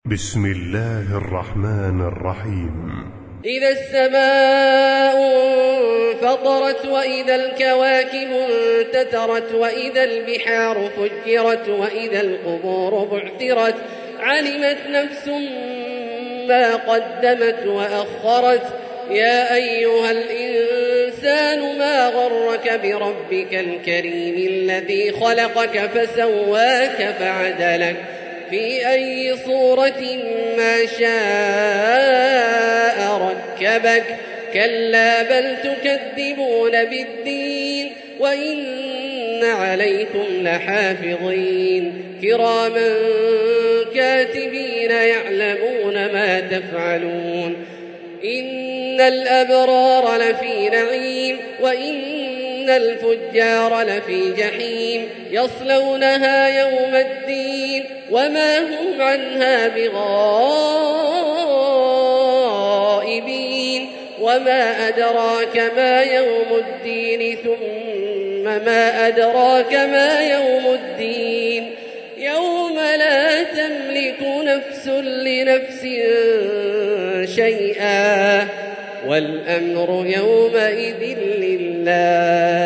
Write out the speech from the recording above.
بسم الله الرحمن الرحيم. إذا السماء انفطرت وإذا الكواكب انتثرت وإذا البحار فجرت وإذا القبور بعثرت علمت نفس ما قدمت وأخرت. يا أيها الإنسان ما غرك بربك الكريم الذي خلقك فسواك فعدلك في أي صورة ما شاء ركبك. كلا بل تكذبون بالدين وإن عليكم لحافظين كراما كاتبين يعلمون ما تفعلون. إن الأبرار لفي نعيم وإن الفجار لفي جحيم يصلونها يوم الدين وما هم عنها بغائبين. وما أدراك ما يوم الدين ثم ما أدراك ما يوم الدين يوم لا تملك نفس لنفس شيئا والأمر يومئذ لله.